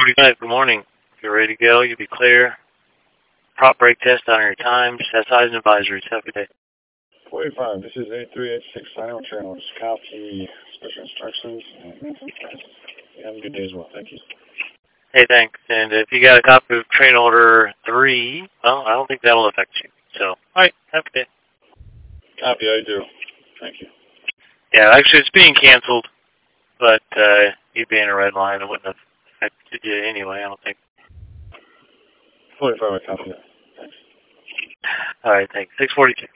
6:45, good morning. If you're ready to go, you'll be clear. Prop brake test on your time. Set size and advisories. Have a good day. 45, this is 8386 Final Channel. Just copy special instructions. And have a good day as well. Thank you. Hey, thanks. And if you got a copy of train order 3, well, I don't think that'll affect you. So, all right, have a good day. Copy, I do. Thank you. Yeah, actually, it's being canceled, but you'd be in a red line. It wouldn't have affected you anyway, I don't think. 45, I copy that. Thanks. All right, thanks. 6:42.